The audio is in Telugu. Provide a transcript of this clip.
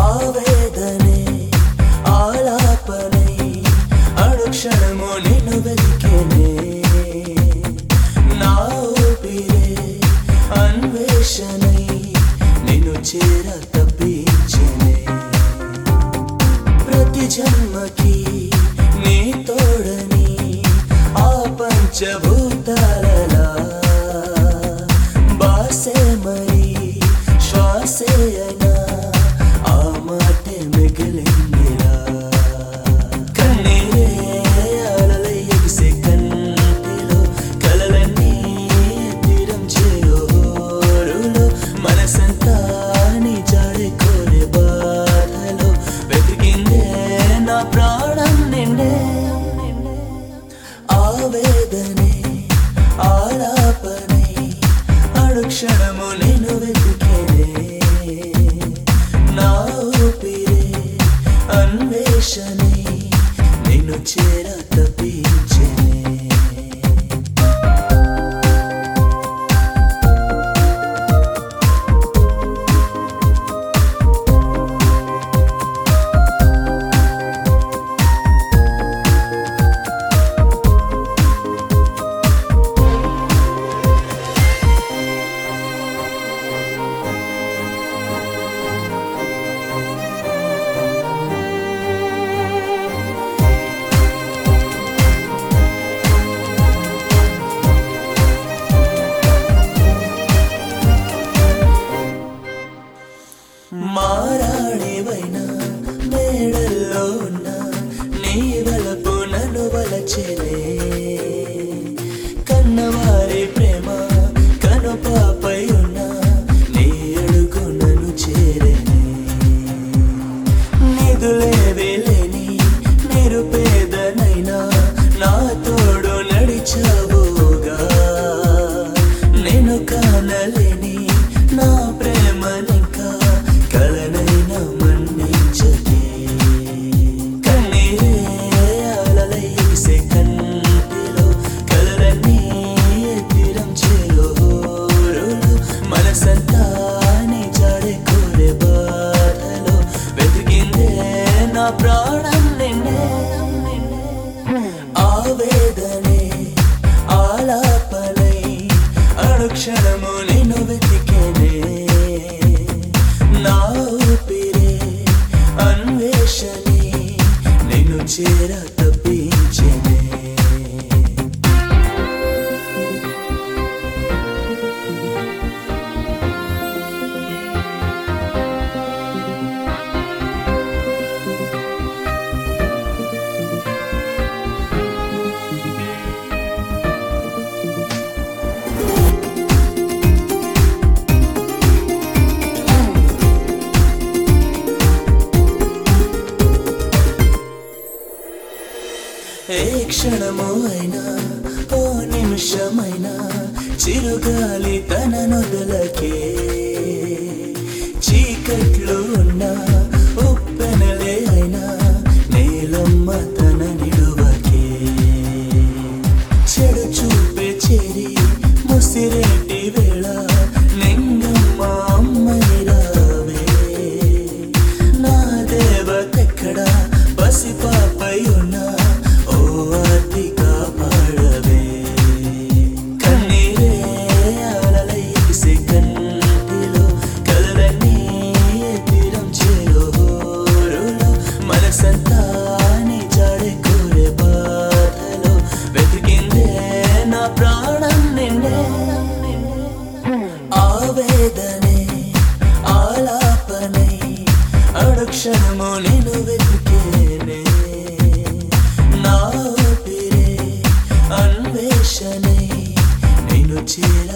ఆవేదనే ఆలాపనై అనుక్షణము నిన్ను వెతికెనే నా ఊపిరే అన్వేషణై నిన్ను చేర తప్పించెనే ప్రతి జన్మకి నీ తోడని ఆ పంచభూతాలలా బాసే మరి శ్వాసే అయినా ఆ మాటే మిగిలిందిరా కన్నీరే అలలై ఎగిసే కంటిలో కలలన్నీ తీరం చేరులో మనసంతా నీ జాడే కోరే బాధలో వెతికిందే నా ప్రాణం నిండే ఆవేదనే ఆలాపనై అనుక్షణము నేను వెతికెనే నా ఊపిరే అన్వేషణై నిన్ను చేర తప్పించెనే మారాణివైనా మేడల్లో ఉన్న నీ వలపు నన్ను వలచెనే కన్నవారి ప్రేమ కనుపాపై ఉన్న నీ అడుగు నన్ను చేరెనే నిదులేవి లేని నిరుపేదనైనా నా తోడు నడిచావుగా నేను కానలేని నా ప్రేమనింకా కలనైనా మన్నించకే కన్నీరే అలలై ఎగిసే కంటిలో కలలన్నీ తీరం చేరులో మనసంతా నీ జాడే కోరే బాధలో వెతికిందే నా ప్రాణం నిన్నే ఆవేదనే ఆలాపనై అనుక్షణము నిన్ను వెతికెనే నా ఊపిరే అన్వేషణై నిన్ను చేర తప్పించెనే ఏ క్షణము అయినా ఓ నిమిషమైనా చిరుగాలి తన నొదలకే చీకట్లు ఉన్న ఉప్పెనలే అయినా నీలమ్మ తన నిడువకే చెడు చూపే చేరి ముసిరేటి వేళ నింగమ్మ అమ్మని రావే నా దేవతెక్కడ పసిపాపై ఉన్నా కన్నీరే అలలై ఎగిసే కంటిలో కలలన్నీ తీరం చేరులో మనసంతా నీ జాడే కోరే బాధలో వెతికిందే నా ప్రాణం నిండే ఆవేదనే ఆలాపనై అనుక్షణము నేను వెతికెనే నా ఊపిరే అన్వేషణై నిన్ను చేర